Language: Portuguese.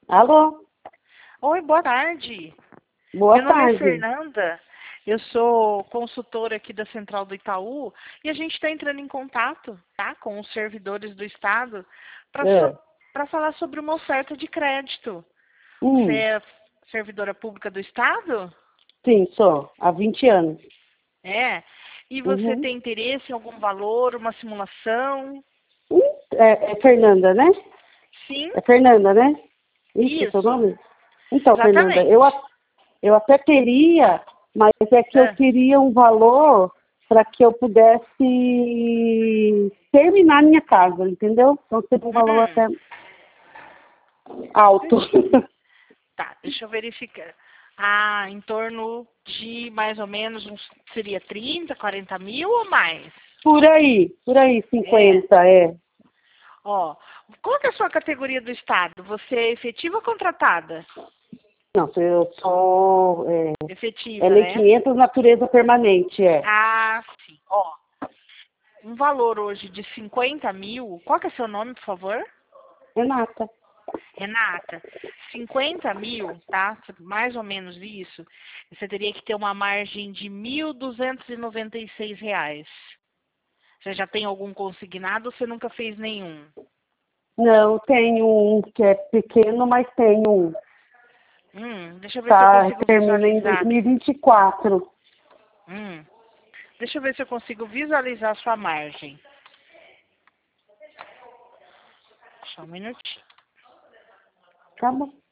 Alô? Oi, boa tarde. Boa Meu nome é tarde. Fernanda, eu sou consultora aqui da Central do Itaú e a gente está entrando em contato, tá, com os servidores do Estado É. para falar sobre uma oferta de crédito. Você Hum, é servidora pública do Estado? sim, sou. Há 20 anos. É. E você Uhum. tem interesse em algum valor, uma simulação? É Fernanda, né? Sim, É Fernanda, né? Isso, é seu isso, nome? Então, Fernanda, exatamente. eu até teria, mas é que eu Ah, queria um valor para que eu pudesse terminar minha casa, entendeu? Então seria um valor hum, até alto. tá, deixa eu verificar. Ah, em torno de mais ou menos seria 30, 40 mil ou mais? Por aí, É. 50, é. Ó, qual que é a sua categoria do Estado? Você é efetiva ou contratada? Não, eu sou Efetiva, Lei né? 500, natureza permanente, é. Ah, sim. Ó, um valor hoje de 50 mil. Qual que é seu nome, por favor? Renata. Renata, 50 mil, tá? Mais ou menos isso. Você teria que ter uma margem de R$ 1.296. Você já tem algum consignado ou você nunca fez nenhum? Não, tenho um que é pequeno, mas tenho um. Deixa eu ver se eu Tá, consigo termina em visualizar. 2024. Hum, deixa eu ver se eu consigo visualizar a sua margem. Só um minutinho. Tá bom.